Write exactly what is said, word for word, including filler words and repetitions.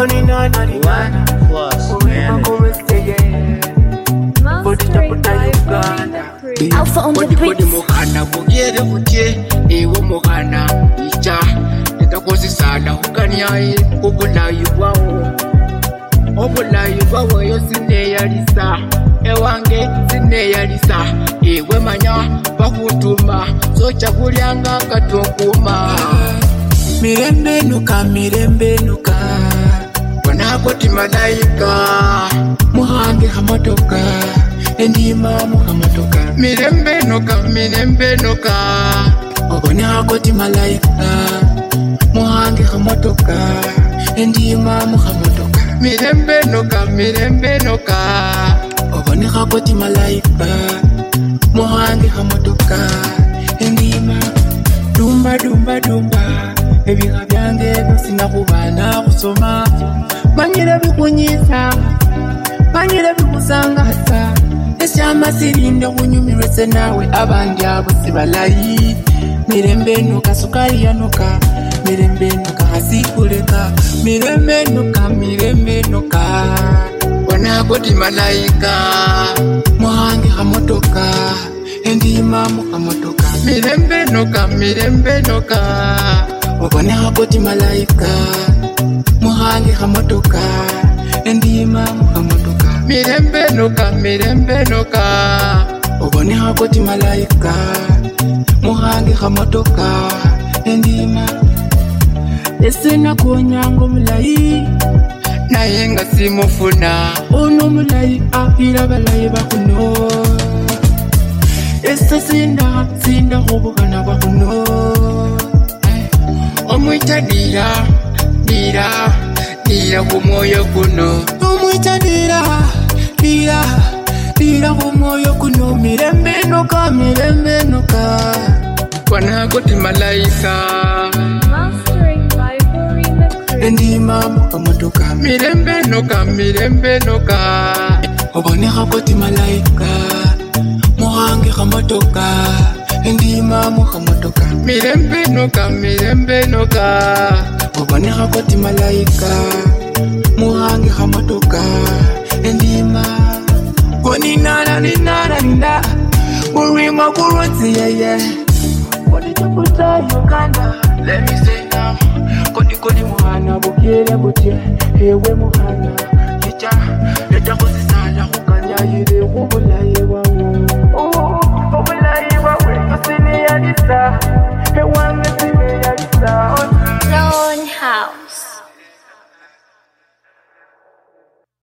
Money not One plus man. Alpha on the Kodi beat. muhana kugere kutie ewo muhana icha etakosi sana hukanyaye obulayi bwawo obulayi bwawo yo sineyalisa ewange sineyalisa ewe manya bakutuma socha kulyanga katokuma mirembe nuka mirembe nuka wanakoti malaika muhange hamotoka endima muhamotoka mirembe nuka mirembe nuka obone hakoti malaika muhange hamotoka endima muhamotoka mirembe nuka mirembe nuka obone hakoti malaika muhange hamotoka endima dumba dumba dumba ebiga byange bisina kubana kusoma manyira bikunyisa manyira bikusangasa esyama sirinde kunyumirwese nawe abandi abo sibalayi mirembe nuka sukari yanuka mirembe nuka hasikuleka mirembe nuka mirembe nuka wanakoti malaika muhange hamotoka endima muhamotoka mirembe nuka mirembe nuka obone hakoti malaika muhange hamotoka endima muhamotoka mirembe nuka mirembe nuka obone hakoti malaika muhange hamotoka endima esena konyango mulayi naye nga simufuna ono mulayi ahira balayi bakuno ese sinda sinda hobukana bakuno omwita dira dira dira kumwoyo kuno omwita dira dira dira kumwoyo kuno mirembe nuka mirembe nuka wanakoti malaika Mastering by Farina Crew. endima muhamotoka mirembe nuka mirembe nuka obone hakoti malaika muhange hamotoka endima muhamotoka mirembe nuka mirembe nuka obone hakoti malaika muhange hamotoka endima koninana ninana ninda urima kurwatsi yeye kodi tukuta Uganda let me say now kodi kodi muhana bukire butye ewe muhana icha leta kusisala kukanyayire kubulayi wawo obulayi wawe yusiniyalisa ewange siniyalisa Lone House.